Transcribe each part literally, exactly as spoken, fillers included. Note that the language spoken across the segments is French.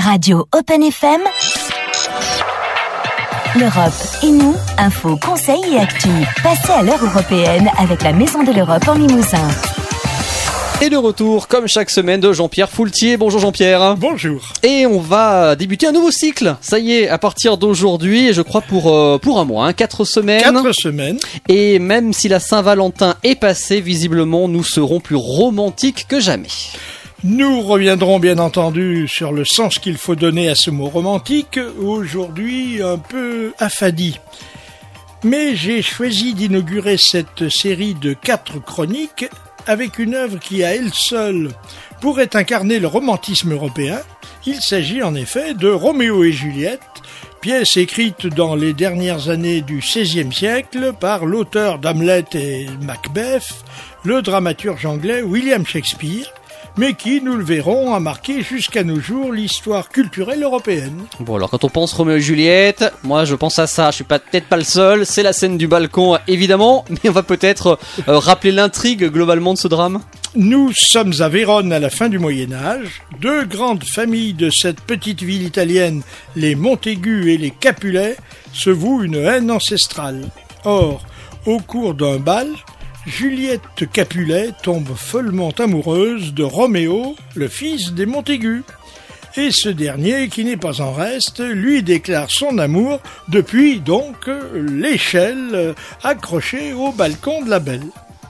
Radio Open F M. L'Europe et nous, info, conseils et actu. Passez à l'heure européenne avec la Maison de l'Europe en Limousin. Et le retour, comme chaque semaine, de Jean-Pierre Foultier. Bonjour Jean-Pierre. Bonjour. Et on va débuter un nouveau cycle. Ça y est, à partir d'aujourd'hui, je crois pour euh, pour un mois, hein, quatre semaines. Quatre semaines. Et même si la Saint-Valentin est passée, visiblement, nous serons plus romantiques que jamais. Nous reviendrons bien entendu sur le sens qu'il faut donner à ce mot romantique, aujourd'hui un peu affadi. Mais j'ai choisi d'inaugurer cette série de quatre chroniques avec une œuvre qui à elle seule pourrait incarner le romantisme européen. Il s'agit en effet de Roméo et Juliette, pièce écrite dans les dernières années du seizième siècle par l'auteur d'Hamlet et Macbeth, le dramaturge anglais William Shakespeare, mais qui, nous le verrons, a marqué jusqu'à nos jours l'histoire culturelle européenne. Bon, alors quand on pense Roméo et Juliette, moi je pense à ça, je suis pas, peut-être pas le seul, c'est la scène du balcon évidemment, mais on va peut-être euh, rappeler l'intrigue globalement de ce drame. Nous sommes à Vérone à la fin du Moyen-Âge. Deux grandes familles de cette petite ville italienne, les Montaigu et les Capulet, se vouent une haine ancestrale. Or, au cours d'un bal, Juliette Capulet tombe follement amoureuse de Roméo, le fils des Montaigu. Et ce dernier, qui n'est pas en reste, lui déclare son amour depuis donc l'échelle accrochée au balcon de la belle.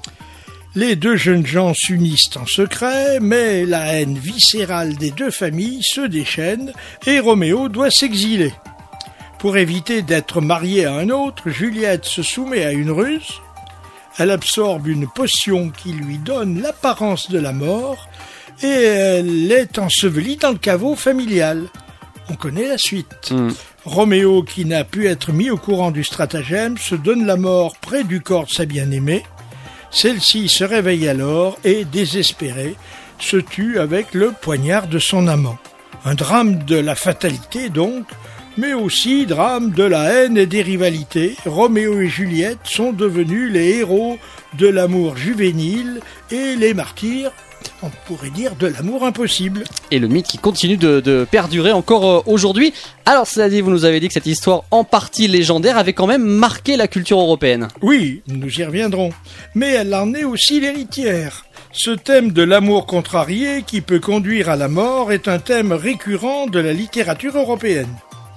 Les deux jeunes gens s'unissent en secret, mais la haine viscérale des deux familles se déchaîne et Roméo doit s'exiler. Pour éviter d'être marié à un autre, Juliette se soumet à une ruse. Elle absorbe une potion qui lui donne l'apparence de la mort et elle est ensevelie dans le caveau familial. On connaît la suite. Mmh. Roméo, qui n'a pu être mis au courant du stratagème, se donne la mort près du corps de sa bien-aimée. Celle-ci se réveille alors et, désespérée, se tue avec le poignard de son amant. Un drame de la fatalité donc, mais aussi drame de la haine et des rivalités. Roméo et Juliette sont devenus les héros de l'amour juvénile et les martyrs, on pourrait dire, de l'amour impossible. Et le mythe qui continue de, de perdurer encore euh, aujourd'hui. Alors cela dit, vous nous avez dit que cette histoire en partie légendaire avait quand même marqué la culture européenne. Oui, nous y reviendrons. Mais elle en est aussi l'héritière. Ce thème de l'amour contrarié qui peut conduire à la mort est un thème récurrent de la littérature européenne.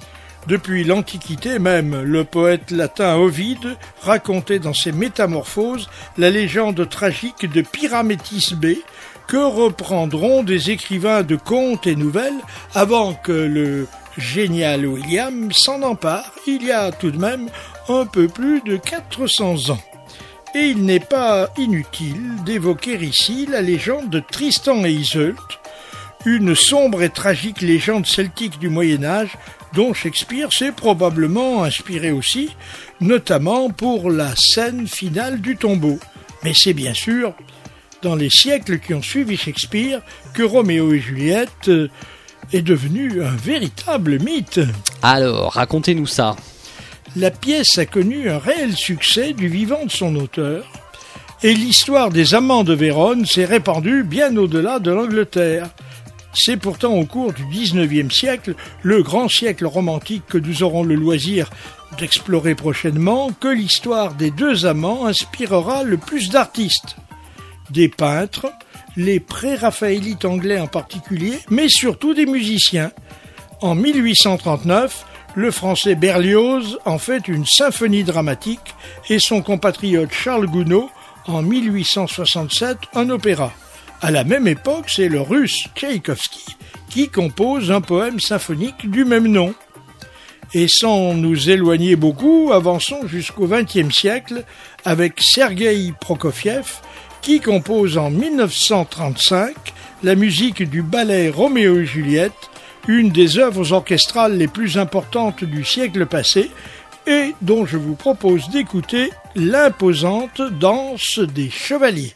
Depuis l'Antiquité même, le poète latin Ovide racontait dans ses Métamorphoses la légende tragique de Pyramétis B, que reprendront des écrivains de contes et nouvelles avant que le génial William s'en empare, il y a tout de même un peu plus de quatre cents ans. Et il n'est pas inutile d'évoquer ici la légende de Tristan et Iseult, une sombre et tragique légende celtique du Moyen-Âge dont Shakespeare s'est probablement inspiré aussi, notamment pour la scène finale du tombeau. Mais c'est bien sûr dans les siècles qui ont suivi Shakespeare que Roméo et Juliette est devenu un véritable mythe. Alors, racontez-nous ça. La pièce a connu un réel succès du vivant de son auteur, et l'histoire des amants de Vérone s'est répandue bien au-delà de l'Angleterre. C'est pourtant au cours du dix-neuvième siècle, le grand siècle romantique que nous aurons le loisir d'explorer prochainement, que l'histoire des deux amants inspirera le plus d'artistes. Des peintres, les pré-raphaélites anglais en particulier, mais surtout des musiciens. En mille huit cent trente-neuf, le français Berlioz en fait une symphonie dramatique et son compatriote Charles Gounod, en mille huit cent soixante-sept, un opéra. À la même époque, c'est le russe Tchaïkovski qui compose un poème symphonique du même nom. Et sans nous éloigner beaucoup, avançons jusqu'au vingtième siècle avec Sergueï Prokofiev qui compose en mille neuf cent trente-cinq la musique du ballet Roméo et Juliette, une des œuvres orchestrales les plus importantes du siècle passé et dont je vous propose d'écouter l'imposante danse des chevaliers.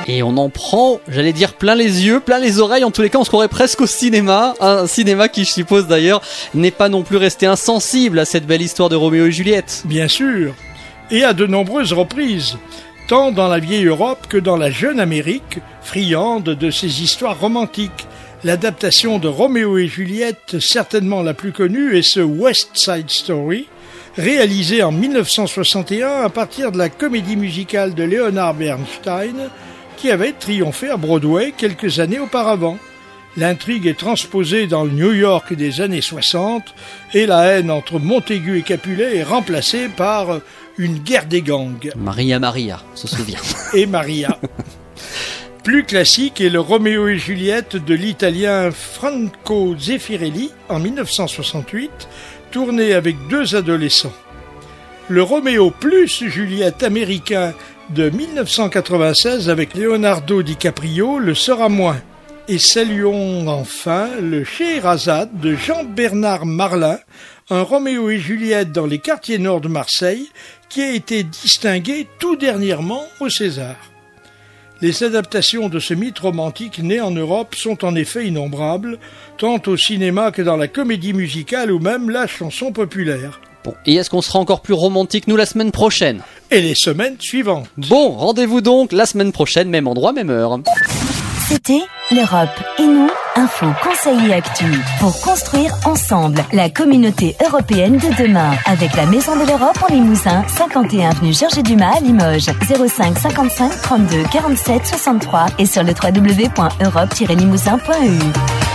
Et on en prend, j'allais dire, plein les yeux, plein les oreilles. En tous les cas, on se croirait presque au cinéma. Un cinéma qui, je suppose d'ailleurs, n'est pas non plus resté insensible à cette belle histoire de Roméo et Juliette. Bien sûr, et à de nombreuses reprises, tant dans la vieille Europe que dans la jeune Amérique, friande de ces histoires romantiques. L'adaptation de Roméo et Juliette, certainement la plus connue, est ce West Side Story, réalisé en dix-neuf cent soixante et un à partir de la comédie musicale de Leonard Bernstein, qui avait triomphé à Broadway quelques années auparavant. L'intrigue est transposée dans le New York des années soixante et la haine entre Montaigu et Capulet est remplacée par une guerre des gangs. Maria Maria, on se souvient. Et Maria. Plus classique est le Roméo et Juliette de l'italien Franco Zeffirelli en dix-neuf cent soixante-huit, tourné avec deux adolescents. Le Roméo plus Juliette américain de dix-neuf cent quatre-vingt-seize avec Leonardo DiCaprio le sera moins. Et saluons enfin le Scheherazade de Jean-Bernard Marlin, un Roméo et Juliette dans les quartiers nord de Marseille, qui a été distingué tout dernièrement au César. Les adaptations de ce mythe romantique né en Europe sont en effet innombrables, tant au cinéma que dans la comédie musicale ou même la chanson populaire. Bon, et est-ce qu'on sera encore plus romantique, nous, la semaine prochaine ? Et les semaines suivantes. Bon, rendez-vous donc la semaine prochaine, même endroit, même heure. C'était l'Europe et nous, info, conseil et actu. Pour construire ensemble la communauté européenne de demain. Avec la Maison de l'Europe en Limousin, cinquante et un avenue Georges Dumas à Limoges. zéro cinq cinquante-cinq trente-deux quarante-sept soixante-trois et sur le w w w point europe tiret limousin point e u.